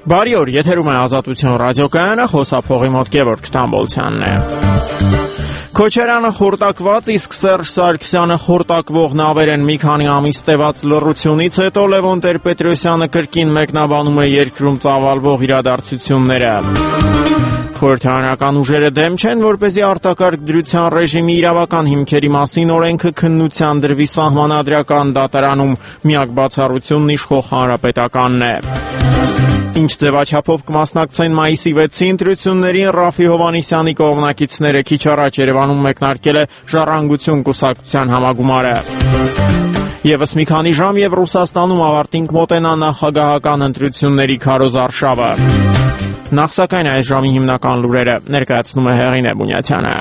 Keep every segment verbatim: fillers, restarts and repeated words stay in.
Բարի օր, եթերում է Ազատություն ռադիոկայանը, խոսափողի մոտ Գևորգ Ստամբոլցյանն է։ Քոչարյանը խորտակված, իսկ Սերժ Սարգսյանը խորտակվող նավեր են։ Մի քանի ամիս տևած լռությունից հետո Լևոն Տեր-Պետրոսյանը կրկին մեկնաբանում է երկրում ծավալվող իրադարձությունները։ Խորհրդարանական ուժերը դեմ չեն, որպեսզի արտակարգ դրության ռեժիմի իրավական հիմքերի մասին օրենքը քննության դրվի Սահմանադրական դատարանում, միակ բացառությունն իշխող Հանրապետականն է։ Ինչ ձևաչափով կմասնակցեն մայիսի վեցի ընտրություններին, Ռաֆի Հովհաննիսյանի կողմնակիցները քիչ առաջ Երևանում մեկնարկել է Ժառանգություն կուսակցության համագումարը։ Եվս մի քանի ժամ եւ Ռուսաստանում ավարտին կմոտենա նախագահական ընտրությունների քարոզարշավը։ Նախ սակայն այս ժամի հիմնական լուրերը ներկայացնում է Հեղինե Բունյացյանը։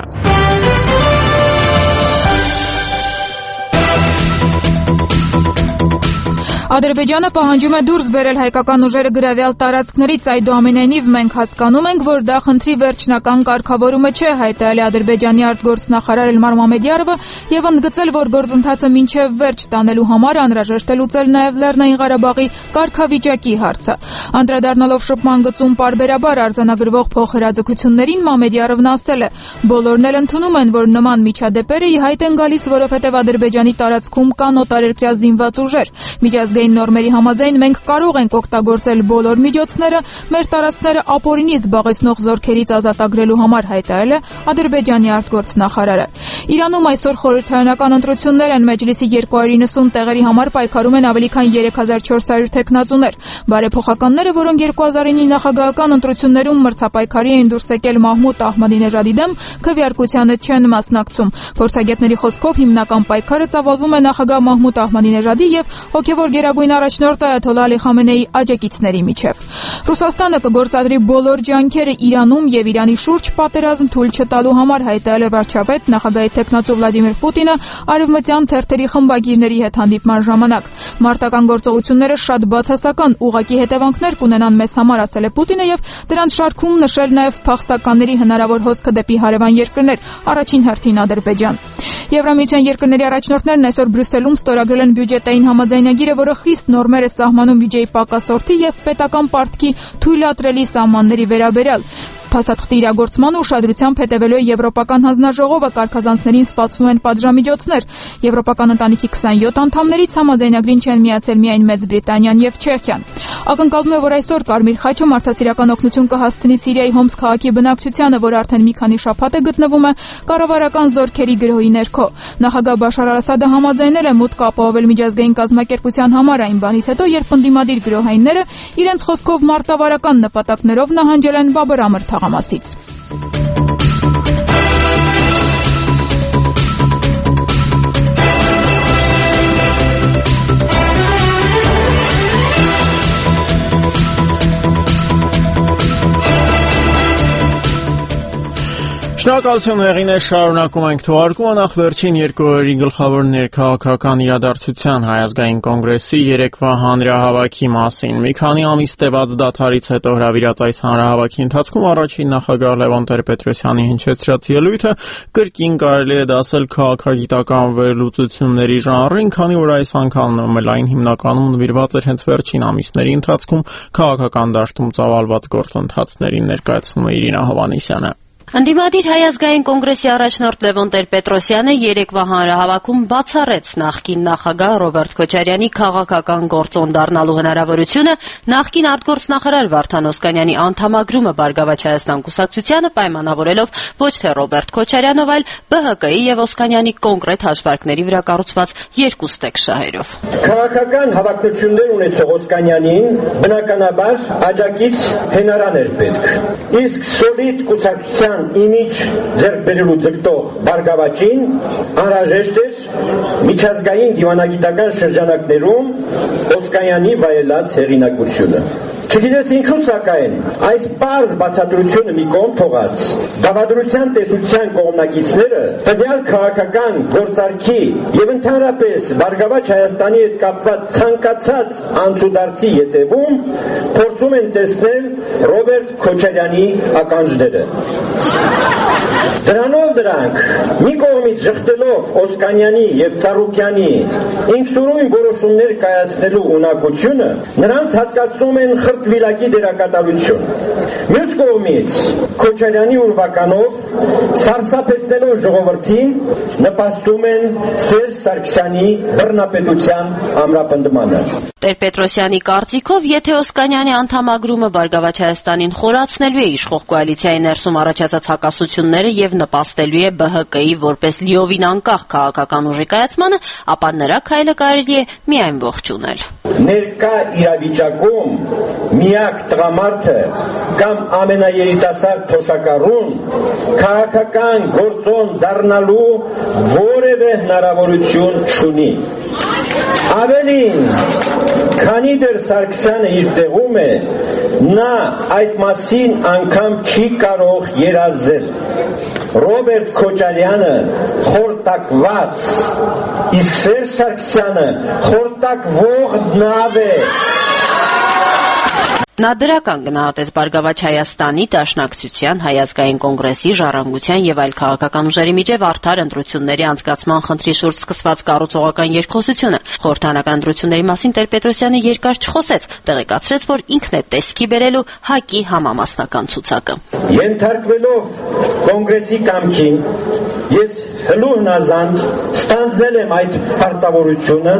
Ադրբեջանը պահանջում է դուրս բերել հայկական ուժերը գրավյալ տարածքներից, այդուամենայնիվ մենք հասկանում ենք, որ դա խնդրի վերջնական կարգավորումը չէ, հայտարարել է Ադրբեջանի արտգործնախարար Էլմար Մամեդյարովը եւ ընդգծել, որ գործընթացը մինչեւ վերջ տանելու համար անհրաժեշտ է լուծել նաեւ Լեռնային Ղարաբաղի կարգավիճակի հարցը։ Անդրադառնալով շփման գծում պարբերաբար արձանագրվող փոխհրաձգություններին, Մամեդյարովն ասել է. «Բոլորն էլ ընդունում են, որ նման միջադեպերը ի հայտ են գալիս, որովհետեւ Ադրբեջանի տարածքում կան օտարերկրյա զինված ուժեր։ Միջազգային նորմերի համաձայն մենք կարող ենք օգտագործել բոլոր միջոցները մեր տարածքները ապօրինի զբաղեցնող զորքերից ազատագրելու համար», հայտարարել է Ադրբեջանի արտգործնախարարը։ Իրանում այսօր խորհրդարանական ընտրություններ են, Մեջլիսի երկու հարյուր իննսուն տեղերի համար պայքարում են ավելի քան երեք հազար չորս հարյուր թեկնածուներ։ Բարեփոխականները, որոնք երկու հազար ինը նախագահական ընտրություններում մրցապայքարի էին դուրս եկել Մահմուդ Ահմադինեժադի դեմ, քվեարկությանը չեն մասնակցում։ Փորձագետների խոսքով հիմնական պայքարը ծավալվում է նախագահ Մահմուդ Ահմադինեժադի եւ հոգեվոր գերագույն առաջնորդ Այաթոլլահ Ալի Խամենեի աջակիցների միջև։ Ռուսաստանը կգործադրի բոլոր ջանքերը Իրանում եւ Իրանի շուրջ պատերազմ թույլ չտալու համար, հայտարարել է վարչապետ նախագահի թեկնածու Վլադիմիր Պուտինը արևմտյան թերթերի խմբագիրների հետ հանդիպման ժամանակ։ Մարտական գործողությունները շատ բացասական ուղղակի հետևանքներ կունենան մեզ համար, ասել է Պուտինը եւ դրանց շարքում նշել նաեւ փախստականների հնարավոր հոսքը դեպի հարևան երկրներ, առաջին հերթին Ադրբեջան։ Եվրամիության երկրների առաջնորդներն այսօր Բրյուսելում ստորագրել են բյուջետային համաձայնագիրը, որը խիստ նորմեր է սահմանում բյուջեի պակասորդի եւ պետական պարտքի թույլատրելի սահմանների վերաբերյալ։ Փաստաթղթի իրագործման ուշադրությամբ հետևելու է Եվրոպական հանձնաժողովը, կարգազանցներին սպասվում են պատժամիջոցներ։ Եվրոպական ընտանիքի քսանյոթ անդամներից համաձայնագրին չեն միացել միայն Մեծ Բրիտանիան եւ Չեխիան։ Ակնկալվում է, որ այսօր Կարմիր խաչը մարդասիրական օգնություն կհասցնի Սիրիայի Հոմս քաղաքի բնակչությանը, որը արդեն մի քանի շաբաթ է գտնվում է կառավարական զորքերի գրոհի ներքո։ Նախագահ Բաշար Ասադը համաձայնել է մուտք ապահովել միջազգային կազմակերպության համար այն բանից հետո, երբ ընդդիմադիր գրոհայինները իրենց խոսքով մարտավարական նպատակներով նահանջել են Բաբր ամր թաղամասից։ Շնորհակալություն Հեղինե, շարունակում ենք թողարկումը։ Նախ վերջին երկու օրերի գլխավոր ներքաղաքական իրադարձության Հայ ազգային կոնգրեսի երեկվա հանրահավաքի մասին։ Մի քանի ամիս տևած դադարից հետո հրավիրած այս հանրահավաքի ընթացքում առաջին նախագահ Լևոն Տեր-Պետրոսյանի հնչեցրած ելույթը կրկին կարելի է դասել քաղաքագիտական վերլուծությունների ժանրին, քանի որ այս անգամ էլ այն հիմնականում նվիրված էր հենց վերջին ամիսների ընթացքում քաղաքական դաշտում ծավալված գործընթացներին, ներկայացնում է Իրինա Հովհաննիսյանը։ Ընդդիմադիր Հայ ազգային կոնգրեսի առաջնորդ Լևոն Տեր-Պետրոսյանը երեկվա հանրահավաքում բացառեց նախկին նախագահ Ռոբերտ Քոչարյանի քաղաքական գործոն դառնալու հնարավորությունը, նախկին արտգործնախարար Վարդան Օսկանյանի անդամագրումը Բարգավաճ Հայաստան կուսակցությանը պայմանավորելով ոչ թե Ռոբերտ Քոչարյանով, այլ Բ Հ Կ-ի եւ Օսկանյանի կոնկրետ հաշվարկների վրա կառուցված երկու ստեկ շահերով։ Քաղաքական հավակնություններ ունեցող Օսկանյանին բնականաբար աջակից հենարան էր պետք, իսկ սոլիդ կուսակցության իմիջ ձեռք բերելու ձգտող Բարգավաճին անհրաժեշտ էր միջազգային դիվանագիտական շրջանակներում Օսկանյանի վայելած հեղինակությունը։ Չգիտես ինչու, սակայն այս պարզ բացատրությունը մի կողմ թողած, դավադրության տեսության կողմնակիցները տվյալ քաղաքական գործարքի եւ ընդհանրապես Բարգավաճ Հայաստանի հետ կապված ցանկացած անցուդարձի ետևում փորձում են տեսնել Ռոբերտ Քոչարյանի ականջները։ Դրանով դրանք մի կողմից ժխտելով Օսկանյանի եւ Ծառուկյանի ինքնուրույն որոշումներ կայացնելու ունակությունը նրանց հատկացնում են խրտվիլակի դերակատարություն։ Մյուս կողմից Քոչարյանի ուրվականով սարսափեցնելով ժողովրդին նպաստում են Սերժ Սարգսյանի բռնապետության ամրապնդմանը։ Տեր-Պետրոսյանի կարծիքով, եթե Օսկանյանի անդամագրումը Բարգավաճ Հայաստանին խորացնելու է իշխող կոալիցիայի ներսում առաջացած հակասությունները եւ նպաստելու է Բ Հ Կ-ի որպես լիովին անկախ քաղաքական ուժի կայացմանը, ապա նրա քայլը կարելի է միայն ողջունել։ Ներկա իրավիճակում միակ տղամարդը կամ ամենաերիտասարդ թոշակառուն քաղաքական գործոն դառնալու որևէ հնարավորություն չունի։ Ավելին, քանի դեռ Սարգսյանը իր տեղում է, նա այդ մասին անգամ չի կարող երազել։ Ռոբերտ Քոչարյանը խորտակված, իսկ Սերժ Սարգսյանը խորտակվող նավ է։ Նա դրական գնահատեց Բարգավաճ Հայաստանի, Դաշնակցության, Հայ ազգային կոնգրեսի, Ժառանգության եւ այլ քաղաքական ուժերի միջև արդար ընտրությունների անցկացման խնդրի շուրջ սկսված կառուցողական երկխոսությունը։ Խորհրդարանական ընտրությունների մասին Տեր-Պետրոսյանը երկար չխոսեց, տեղեկացրեց, որ ինքն է տեսքի բերելու ՀԱԿ-ի համամասնական ցուցակը։ Ենթարկվելով կոնգրեսի կամքին, ես հլու հնազանդ ստանձնել եմ այդ պարտավորությունը։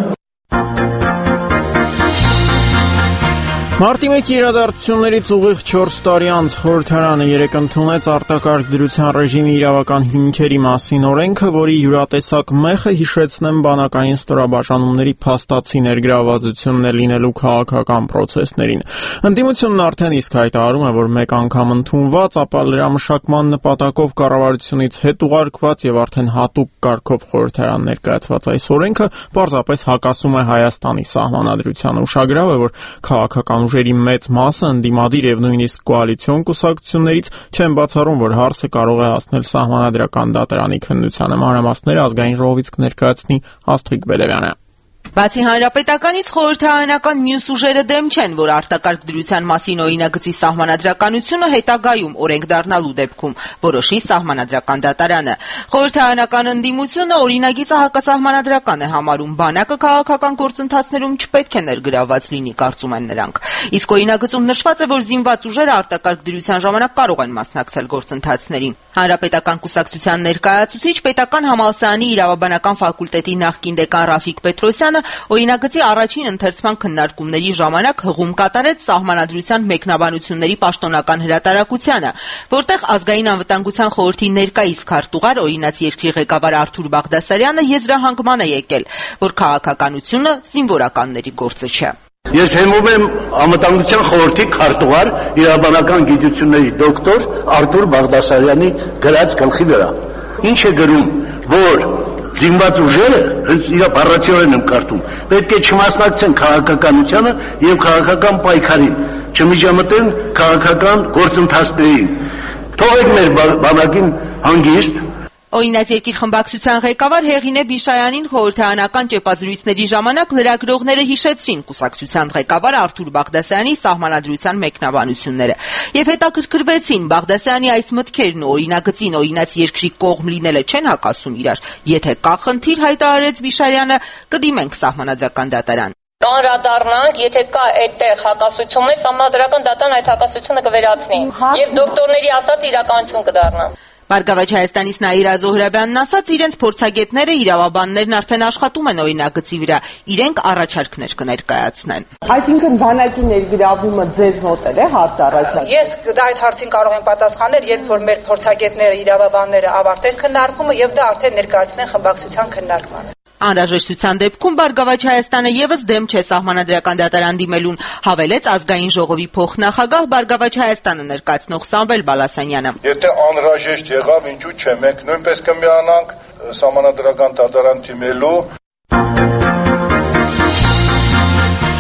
Մարտի մեկի իրադարձություններից ուղիղ չորս տարի անց խորհրդարանը երեկ ընդունեց արտակարգ դրության ռեժիմի իրավական հիմքերի մասին օրենքը, որի յուրատեսակ մեխը, հիշեցնեմ, բանակային ստորաբաժանումների փաստացի ներգրավվածությունն է լինելու քաղաքական պրոցեսներին։ Ընդդիմությունն արդեն իսկ հայտարարում է, որ մեկ անգամ ընդունված, ապա լրամշակման նպատակով կառավարությունից հետ ուղարկված եւ արդեն հատուկ կարգով խորհրդարան ներկայացված այս օրենքը պարզապես հակասում է Հայաստանի սահմանադրությանը։ Ուշագրավ է, որ քաղաքական ուժերի մեծ մասը ընդդիմադիր եւ նույնիսկ կոալիցիոն կուսակցություններից չեն բացառում, որ հարցը կարող է հասնել սահմանադրական դատարանի քննությանը։ Մանրամասները ազգային ժողովից կներկայացնի Աստղիկ Բելևյանը։ Բացի հանրապետականից խորհրդարանական մյուս ուժերը դեմ չեն, որ արտակարգ դրության մասին օրինագծի սահմանադրականությունը հետագայում օրենք դառնալու դեպքում որոշի սահմանադրական դատարանը։ Խորհրդարանական ընդդիմությունը օրինագիծը հակասահմանադրական է համարում, բանակը քաղաքական գործընթացներում չպետք է ներգրավված լինի, կարծում են նրանք։ Իսկ օրինագծում նշված է, որ զինված ուժերը արտակարգ դրության ժամանակ կարող են մասնակցել գործընթացներին։ Հանրապետական կուսակցության ներկայացուցիչ պետական համալսարանի իրավաբանական ֆակուլտետի նախկին դեկան Ռաֆիկ Պետրոսյանը օրինագծի առաջին ընթերցման քննարկումների ժամանակ հղում կատարեց սահմանադրության մեկնաբանությունների պաշտոնական հրատարակությանը, որտեղ ազգային անվտանգության խորհրդի ներկայիս քարտուղար օրինաց երկրի ղեկավար Արթուր Բաղդասարյանը եզրահանգման է եկել, որ քաղաքականությունը զինվորականների գործը չէ։ Ես հենվում եմ անվտանգության խորհրդի քարտուղար իրավաբանական գիտությունների դոկտոր Արթուր Բաղդասարյանի գրած գլխի վրա։ Ինչ է գրում, որ զինված ուժերը, իր բառացիորեն եմ կարդում, պետք է չմասնակցեն քաղաքականությանը եւ քաղաքական պայքարին, չմիջամտեն քաղաքական գործընթացներին։ Թողեք մեր բանակին հանգիստ։ Օրինաց երկիր խմբակցության ղեկավար Հեղինե Բիշայանին խորհրդարանական ճեպազրույցների ժամանակ լրագրողները հիշեցրին կուսակցության ղեկավար Արթուր Բաղդասարյանի սահմանադրության մեկնաբանությունները եւ հետաքրքրվեցին Բաղդասարյանի այս մտքերն ու օրինագծին օրինաց երկրի կողմ լինելը չեն հակասում իրար։ Եթե կա խնդիր, հայտարարեց Բիշարյանը, կդիմենք սահմանադրական դատարան։ Կանրադառնանք, եթե կա այդտեղ հակասություններ, սահմանադրական դատարան այդ հակասությունը կվերացնի եւ դոկտորների ասած իրականություն կդառնա։ Բարգավաճ Հայաստանից Նաիրա Զոհրաբյանն ասաց, իրենց փորձագետները, իրավաբաններն արդեն աշխատում են օրինագծի վրա, իրենք առաջարկներ կներկայացնեն։ Այսինքն բանակի ներգրավումը ձեզ մոտ է հարց առաջարկել։ Ես այդ հարցին կարող եմ պատասխանել, երբ որ մեր փորձագետները, իրավաբանները ավարտեն քննարկումը եւ դա արդեն ներկայացնեն խմբակցության քննարկմանը։ Անհրաժեշտության դեպքում Բարգավաճ Հայաստանը եւս դեմ չէ սահմանադրական դատարան դիմելուն, հավելեց ազգային ժողովի փոխնախագահ Բարգավաճ Հայաստանը ներկայացնող Սամվել Բալասանյանը։ Եթե անհրաժեշտ եղավ, ինչու՞ չէ, մենք նույնպես կմիանանք սահմանադրական դատարան դիմելու։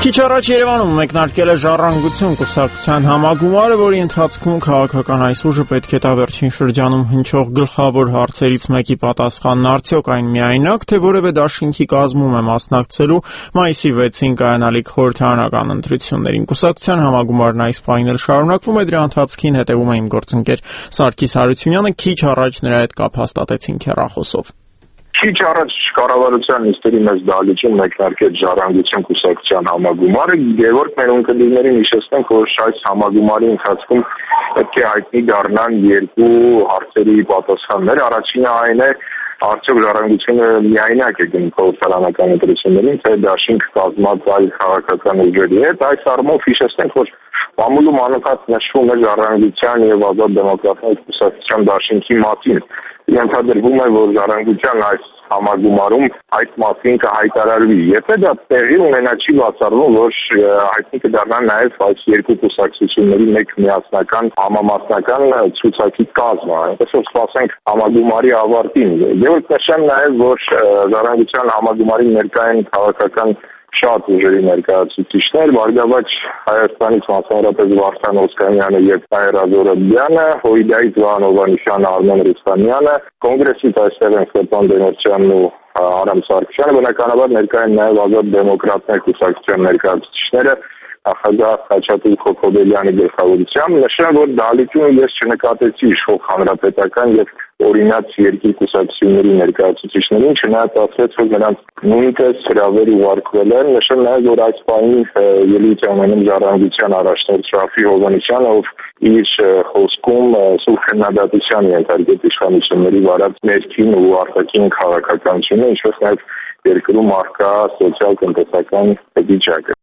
Քիչ առաջ Երևանում մեկնարկել է Ժառանգություն կուսակցության համագումարը, որի ընթացքում քաղաքական այս ուժը պետք է տա վերջին շրջանում հնչող գլխավոր հարցերից մեկի պատասխանն արդյոք այն միայնակ, թե որևէ դաշինքի կազմում է մասնակցելու մայիսի վեցին կայանալիք խորհրդարանական ընտրություններին։ Կուսակցության համագումարն այս պահին էլ շարունակվում է, դրա ընթացքին հետևում է իմ գործընկեր Սարգիս Հարությունյանը, քիչ առաջ նրա հետ կապ հաստատեցինք հեռախոսով։ Քիչ առաջ կառավարության նիստերի մեծ դահլիճում մեկնարկեց Ժառանգություն կուսակցության համագումարը, Գևորգ մեր ունկնդիրներին հիշեցնենք, որ այս համագումարի ընթացքում պետք է հայտնի դառնան երկու հարցերի պատասխաններ։ Առաջինը այն է, արդյոք Ժառանգությունը միայնակ է գնում խորհրդարանական ընտրություններին, թե դաշինք կազմած այլ քաղաքական ուժերի հետ։ Այս առումով հիշեցնենք, որ մամուլում անընդհատ նշվում է Ժառանգության եւ Ազատ դեմոկրատական կուսակցության դաշինքի մասին։ Ենթադրվում է, որ Ժառանգության այս համագումարում այդ մասին կհայտարարվի։ Եթե դա տեղի ունենա, չի բացառվում, որ հայտնի կդառնա նաև այս երկու կուսակցությունների մեկ միասնական համամասնական ցուցակի կազմը։ Այսպես որ սպասենք համագումարի ավարտին։ Եվ նշեմ նաև, որ Ժառանգության համագումարի ներկա են քաղաքական շատ ուժերի ներկայացուցիչներ, Բարգավաճ Հայաստանից մասնավորապես Վարդան Օսկանյանը եւ Տահեր Ազորաբյանը, Հույդայից Վահան Հովհաննիսյանը, Արմեն Ռուստամյանը, Կոնգրեսից այստեղ են Ստեփան Դեմիրճյանն ու Արամ Սարգսյանը, բնականաբար ներկա են նաեւ Ազատ դեմոկրատներ կուսակցության ներկայացուցիչները, նախագահ Խաչատուր Խոքոբելյանի գլխավորությամբ։ Նշեմ, որ դահլիճում ես չնկատեցի իշխող հանրապետական եւ օրինաց երկու կուսակցությունների ներկայացուցիչներին, չնայած ասվեց, որ նրանց նույնպես հրավեր ուղարկվել են։ Նշեմ նաև, որ այս պահին ելույթ է ունենում Ժառանգության առաջնորդ Շաֆի Հովհաննիսյանը, ով իր խոսքում սուր քննադատության ենթարկեց իշխանությունների վարած ներքին ու արտաքին քաղաքականությունը, ինչպես նաև երկրում առկա սոցիալ-տնտեսական վիճակը։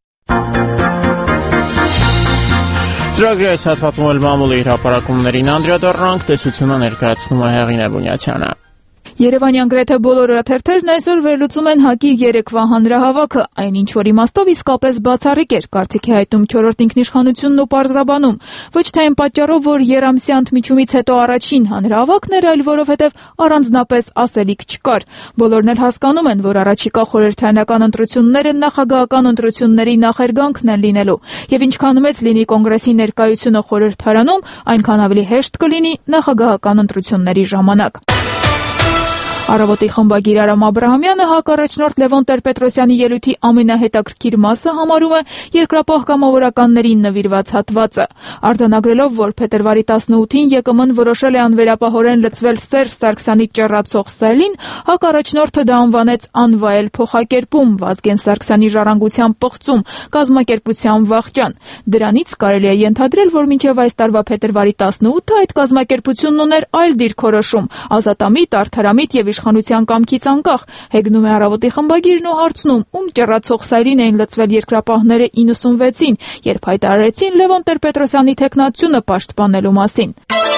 Ծրագրի այս հատվածում էլ մամուլի հրապարակումներին անդրադառնանք, տեսությունը ներկայացնում է Հեղինե Բունյացյանը։ Երևանյան գրեթե բոլոր օրաթերթերն այսօր վերլուծում են ՀԱԿ-ի երեկվա հանրահավաքը, այն ինչ որ իմաստով իսկապես բացառիկ էր, կարծիք է հայտնում չորրորդ ինքնիշխանությունն ու պարզաբանում, ոչ թե այն պատճառով, որ երամսյա ընդմիջումից հետո առաջին հանրահավաքն էր, այլ որովհետև առանձնապես ասելիք չկար։ Բոլորն էլ հասկանում են, որ առաջիկա խորհրդարանական ընտրությունները նախագահական ընտրությունների նախերգանքն են լինելու, եւ ինչքան մեծ լինի կոնգրեսի ներկայությունը խորհրդարանում, այնքան ավելի հեշտ կլինի նախագահական ընտրությունների ժամանակ։ Առավոտի խմբագիր Արամ Աբրահամյանը ՀԱԿ առաջնորդ Լևոն Տեր-Պետրոսյանի ելույթի ամենահետաքրքիր մասը համարում է երկրապահ կամավորականներին նվիրված հատվածը։ Արձանագրելով, որ փետրվարի տասնութին ԵԿՄ-ն որոշել է անվերապահորեն լծվել Սերժ Սարգսյանի ճեռացող սայլին, ՀԱԿ առաջնորդը դա անվանեց անվայել փոխակերպում, Վազգեն Սարգսյանի ժառանգության պղծում, կազմակերպության վախճան։ Դրանից կարելի է ենթադրել, որ մինչև այս տարվա փետրվարի տասնութը այդ կազմակերպությունն ուներ այլ դիրքորոշում՝ ազատամիտ, արդարամիտ եւ իշխանության կամքից անկախ, հեգնում է Առավոտի խմբագիրն ու հարցնում, ում ճեռացող սայլին էին լծվել երկրապահները իննսունվեցին, երբ հայտարարեցին Լևոն Տեր-Պետրոսյանի թեկնածությունը պաշտպանելու մասին։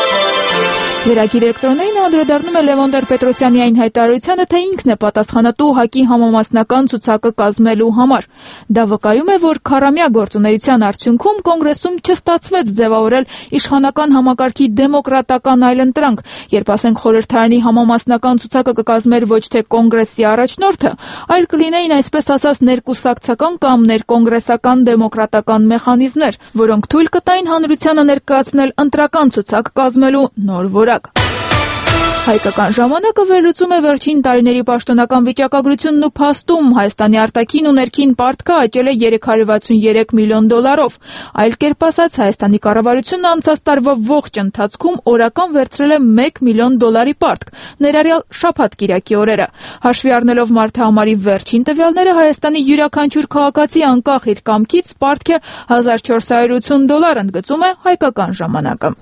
Լրագիր էլեկտրոնային անդրադառնում է Լևոն Տեր-Պետրոսյանի այն հայտարարությանը, թե ինքն է պատասխանատու ՀԱԿ-ի համամասնական ցուցակը կազմելու համար։ Դա վկայում է, որ քառամյա գործունեության արդյունքում կոնգրեսում չստացվեց ձևավորել իշխանական համակարգի դեմոկրատական այլընտրանք, երբ ասենք խորհրդարանի համամասնական ցուցակը կկազմեր ոչ թե կոնգրեսի առաջնորդը, այլ կլինեին այսպես ասած ներկուսակցական կամ ներկոնգրեսական դեմոկրատական մեխանիզմներ, որոնք թույլ կտային հանրությանը ներկայացնել ընտրական ցուցակ կազմելու նոր որակ։ Հայկական ժամանակը վերլուծում է վերջին տարիների պաշտոնական վիճակագրությունն ու փաստում Հայաստանի արտաքին ու ներքին պարտքը աճել է երեք հարյուր վաթսուներեք միլիոն դոլարով։ Այլ կերպ ասած, Հայաստանի կառավարությունը անցած տարվա ողջ ընթացքում օրական վերցրել է մեկ միլիոն դոլարի պարտք, ներառյալ շաբաթ-կիրակի օրերը։ Հաշվի առնելով մարտահամարի վերջին տվյալները, Հայաստանի յուրաքանչյուր քաղաքացի անկախ իր կամքից պարտք է հազար չորս հարյուր ութսուն դոլար, ընդգծում է Հայկական ժամանակը։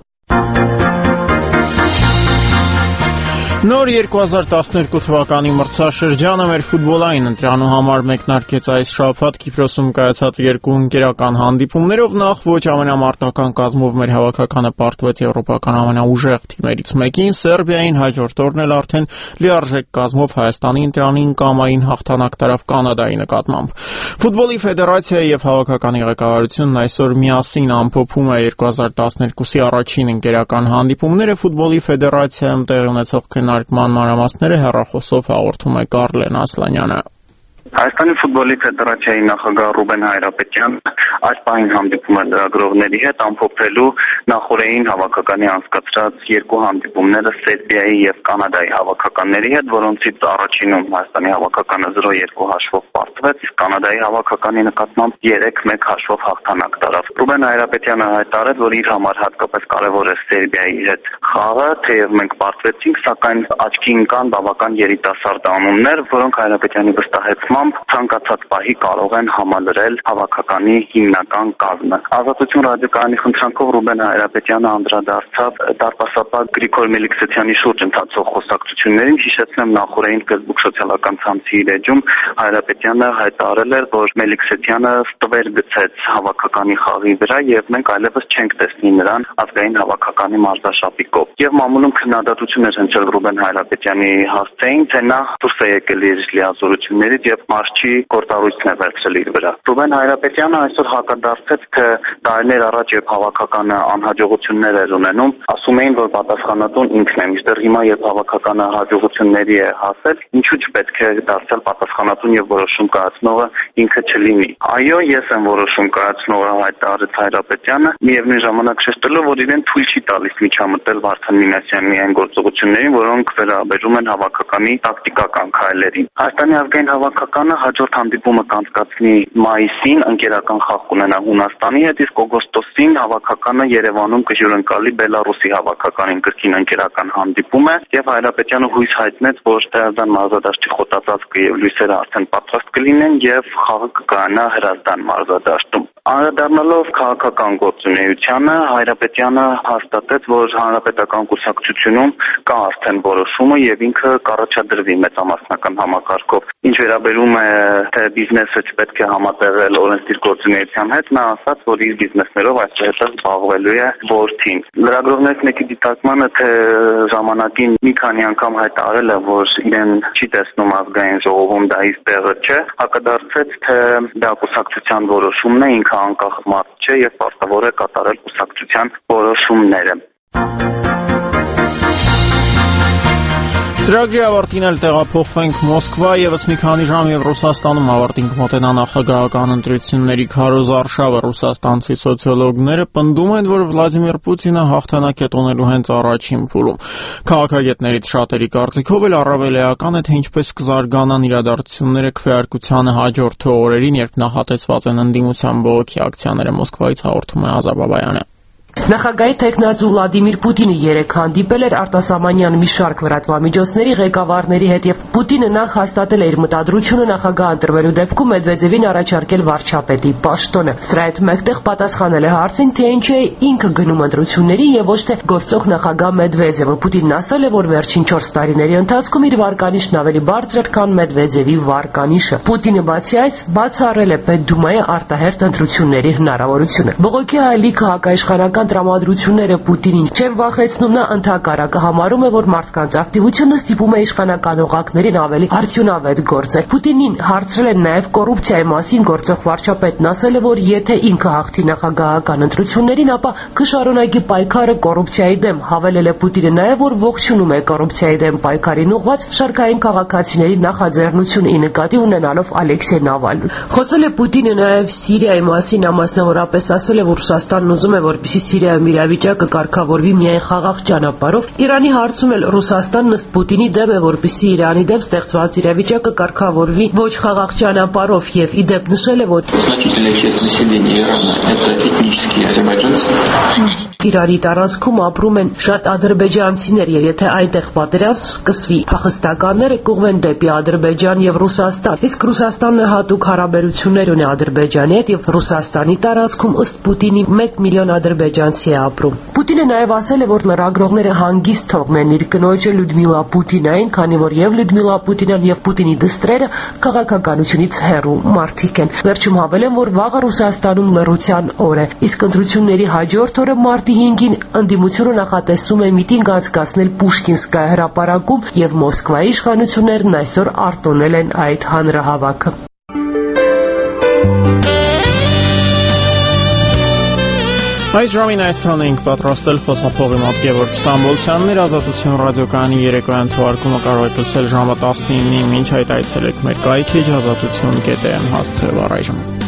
Նոր երկու հազար տասներկու թվականի մրցաշրջանը մեր ֆուտբոլային ընտրանու համար մեկնարկեց այս շաբաթ Կիպրոսում կայացած երկու ընկերական հանդիպումներով նախ ոչ ամենամարտական կազմով մեր հավաքականը պարտվեց եվրոպական ամենաուժեղ թիմերից մեկին, Սերբիային, հաջորդ օրն էլ արդեն լիարժեք կազմով Հայաստանի ընտրանին կամային հաղթանակ տարավ Կանադայի նկատմամբ։ Ֆուտբոլի ֆեդերացիայի եւ հավաքականի ղեկավարությունն այսօր միասին ամփոփում է երկու հազար տասներկուսի առաջին ընկերական հանդիպումները, ֆուտբոլի ֆեդերացիայում տեղի ունեցող քննարկման մանրամասները հեռախոսով հաղորդում է Կարլեն Ասլանյանը։ Հայաստանի ֆուտբոլի ֆեդերացիայի նախագահ Ռուբեն Հայրապետյանը այս պահին հանդիպում է լրագրողների հետ ամփոփելու նախորդային հավաքականի անցկացրած երկու հանդիպումները Սերբիայի եւ Կանադայի հավաքականների հետ, որոնցից առաջինում Հայաստանի հավաքականը զրո երկու հաշվով պարտվեց, իսկ Կանադայի հավաքականի նկատմամբ երեք մեկ հաշվով հաղթանակ տարավ։ Ռուբեն Հայրապետյանը հայտարարեց, որ իր համար հատկապես կարևոր է Սերբիայի հետ խաղը, թեև մենք պարտվեցինք, սակայն աչքի ընկան բավական երիտասարդ անուններ, որոնք Հայրապետյանի վստահեցմամբ ցանկացած պահի կարող են համալրել հավաքականի հիմնական կազմը։ Ազատություն ռադիոկայանի խնդրանքով Ռուբեն Հայրապետյանը անդրադարձավ դարպասապահ Գրիգոր Մելիքսեթյանի շուրջ ընթացող խոսակցություններին, հիշեցնեմ նախորդային Facebook սոցիալական ցանցի իր էջում Հայրապետյանը հայտարարել էր, որ Մելիքսեթյանը ստվեր գցեց հավաքականի խաղի վրա եւ մենք այլևս չենք տեսնի նրան ազգային հավաքականի մարզաշապիկով։ Եվ մամուլում քննադատություն էր հնչել Ռուբեն Հայրապետյանի հասցեին, թե նա դուրս է եկել իր լիազորություններից եւ մարզչի գործառույթն է վերցրել իր վրա։ Ռուբեն Հայրապետյանը այսօր հակադարձեց, թե տարիներ առաջ երբ հավաքականը անհաջողություններ էր ունենում, ասում էին, որ պատասխանատուն ինքն է, մինչդեռ հիմա երբ հավաքականը հաջողությունների է հասել, ինչու՞ չպետք է դարձնել պատասխանատուն եւ որոշում կայացնողը ինքը չլինի։ Այո, ես եմ որոշում կայացնողը, հայտարարեց Հայրապետյանը, միևնույն ժամանակ շեշտելով, որ իրեն թույլ չի տալիս միջամտել Վարդան Մինասյանի այն գործողություններին, որոնք վերաբերում են հավաքականի տակտիկական քայլերին։ Հայաստանի ազգային հավաքականը հաջորդ հանդիպումը կանցկացնի մայիսին, ընկերական խաղ կունենա Հունաստանի հետ, իսկ օգոստոսին հավաքականը Երևանում կհյուրընկալի Բելարուսի հավաքականին, կրկին ընկերական հանդիպում է, եւ Հայրապետյանը հույս հայտնեց, որ Հրազդան մարզադաշտի խոտածածկը եւ լույսերը արդեն պատրաստ կլինեն եւ խաղը կկայանա Հրազդան մարզադաշտում։ Անդրադառնալով քաղաքական գործունեությանը, Հայրապետյանը հաստատեց, որ հանրապետական կուսակցությունում կա արդեն որոշումը եւ ինքը կառաջադրվի մեծամասնական համակարգով։ Ինչ վերաբերում է թե բիզնեսը չպետք է համատեղել օրենսդիր գործունեության հետ, նա ասաց, որ իր բիզնեսներով այսպես զբաղվելու է որդին։ Լրագրողներից մեկի դիտարկմանը, թե ժամանակին մի քանի անգամ հայտարարել է, որ իրեն չի տեսնում ազգային ժողովում, դա իր տեղը չէ, հակադարձեց, թե դա կուսակցության որոշումն է, ինքը անկախ մարդ չէ եւ պարտավոր է կատարել կուսակցության որոշումները։ Ծրագրի ավարտին էլ տեղափոխվենք Մոսկվա, եւս մի քանի ժամ եւ Ռուսաստանում ավարտին կմոտենա նախագահական ընտրությունների քարոզ արշավը։ Ռուսաստանցի սոցիոլոգները պնդում են, որ Վլադիմիր Պուտինը հաղթանակ է տոնելու հենց առաջին փուլում։ Քաղաքագետներից շատերի կարծիքով էլ առավել էական է, թե ինչպես կզարգանան իրադարձությունները քվեարկությանը հաջորդ օրերին, երբ նախատեսված են ընդդիմության բողոքի ակցիաները։ Մոսկվայից հաղորդում է Ազա Բաբայանը։ Նախագահի թեկնածու Վլադիմիր Պուտինը երեկ հանդիպել էր արտասահմանյան մի շարք լրատվամիջոցների ղեկավարների հետ եւ Պուտինը նախ հաստատել է իր մտադրությունը նախագահ ընտրվելու դեպքում Մեդվեդևին առաջարկել վարչապետի պաշտոնը։ Սրա հետ մեկտեղ պատասխանել է հարցին, թե ինչու է ինքը գնում ընտրությունների եւ ոչ թե գործող նախագահ Մեդվեդևը։ Պուտինն ասել է, որ վերջին չորս տարիների ընթացքում իր վարկանիշն ավելի բարձր էր, քան Մեդվեդևի վարկանիշը։ Պուտինը բացի այս բացառել է Պետդումայի արտահերթ ընտրությունների հնարավորությունը։ Բողոքի հայելիքը հակաիշխանական տրամադրությունները Պուտինին չեն վախեցնում, նա ընդհակառակը համարում է, որ մարդկանց ակտիվությունը ստիպում է իշխանական օղակներին ավելի արդյունավետ գործել։ Պուտինին հարցրել են նաև կոռուպցիայի մասին, գործող վարչապետն ասել է, որ եթե ինքը հաղթի նախագահական ընտրություններին, ապա կշարունակի պայքարը կոռուպցիայի դեմ։ Հավելել է Պուտինը նաև, որ ողջունում է կոռուպցիայի դեմ պայքարին ուղղված շարքային քաղաքացիների նախաձեռնությունը, ի նկատի ունենալով Ալեքսեյ Նավալնին։ Խոսել է Պուտինը նաև Սիրիայի մասին, ամասնավորապես ասել է, որ Ռուսաստանն ուզում է, որպեսզի Սիրիայում իրավիճակը կարգավորվի միայն խաղաղ ճանապարհով։ Իրանի հարցում էլ Ռուսաստանն ըստ Պուտինի դեմ է, որպեսզի Իրանի դեմ ստեղծված իրավիճակը կարգավորվի ոչ խաղաղ ճանապարհով եւ ի դեպ նշել է, որ Իրանի տարածքում ապրում են շատ ադրբեջանցիներ եւ եթե այնտեղ պատերազմ սկսվի, փախստականները կուղվեն դեպի Ադրբեջան եւ Ռուսաստան։ Իսկ Ռուսաստանը հատուկ հարաբերություններ ունի Ադրբեջանի հետ եւ Ռուսաստանի տարածքում ըստ Պուտինի մեկ միլիոն ադրբեջանցի է ապրում։ Պուտինը նաև ասել է, որ լրագրողները հանգիստ թողնեն իր կնոջը Լյուդմիլա Պուտինային, քանի որ եւ Լյուդմիլա Պուտինան եւ Պուտինի դստրերը քաղաքականությունից հեռու մարդիկ են։ Վերջում հավելեն, որ վաղը Ռուսաստանում լռության օր է, իսկ ընտրությունների հաջորդ օրը մարտի հինգին ընդդիմությունը նախատեսում է միտինգ անցկացնել Պուշկինսկայ հրապարակում եւ Մոսկվայի իշխանություններն այսօր արտոնել են այդ հանրահավաքը։ Այս ժամին այսքան էինք պատրաստել խոսափողի մոտ Գևորգ Ստամբոլցյանն էր Ազատություն ռադիոկայանի երեկոյան թողարկումը կարող եք լսել ժամը տասնինին, մինչ այդ այցելեք մեր կայքեջ ազատություն կետ էմ հասցեով առայժմ։